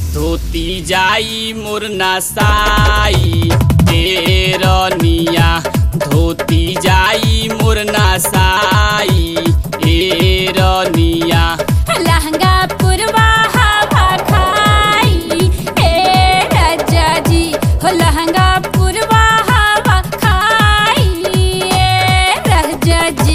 धोती जाई मोर नसाई ए रनिया धोती जाई मोर नसाई ए रनिया लहंगा पुरवा हवा खाई ए राजा जी हो लहंगा पुरवा हवा खाई ए राजा जी।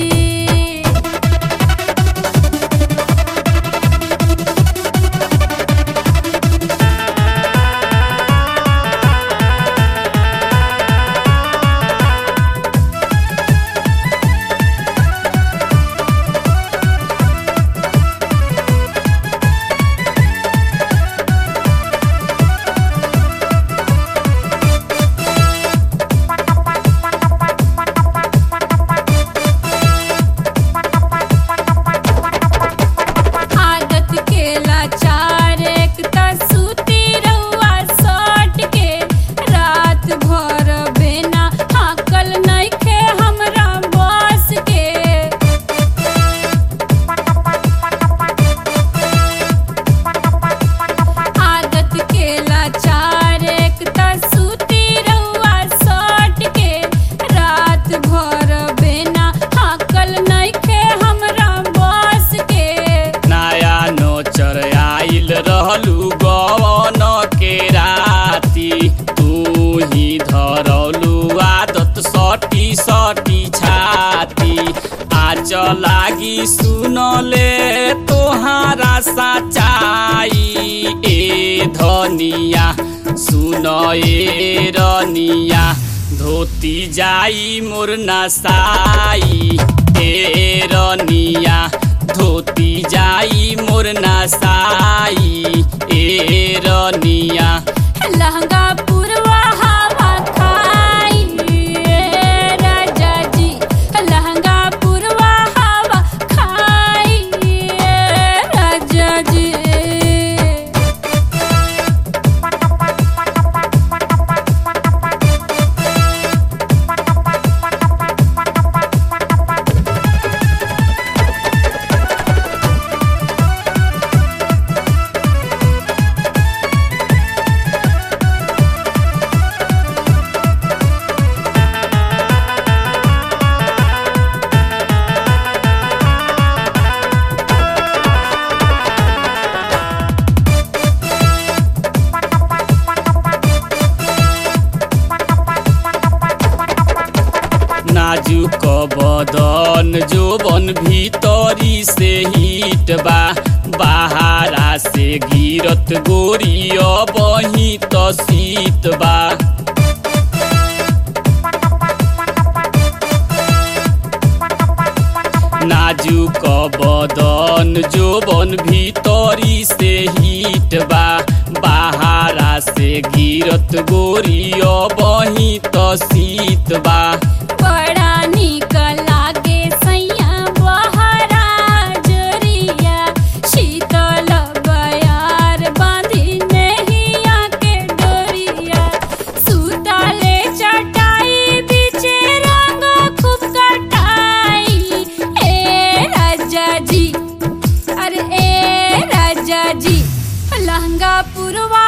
रहलू गवन के राती तू ही धरलू आदत सटी सटी छाती आज लागी सुनले तोहारा सच्चाई ए धनिया सुन ए रनिया धोती जाई मोर नसाई ए रनिया धोती जाई मोर नसाई ए रनिया लहंगा पुरवा हवा खाई ए राजा जी लहंगा पुरवा हवा खाई ए राजा जी। नाजुक बदन जोबन भीतरी से हीट बा बाहरा से गिरत गोरी बही तो शीत बा नाजुक बदन जोबन भीतरी से हीट बा बाहरा से गिरत गोरी बही तो शीत बा बड़ा निक लागे सैया बहरा जोरिया शीतल बयार बांधी नहिया के डोरिया सुतले चटाई बीचे रंग खूब कटाई ए राजा जी अरे ए राजा जी लहंगा पुरवा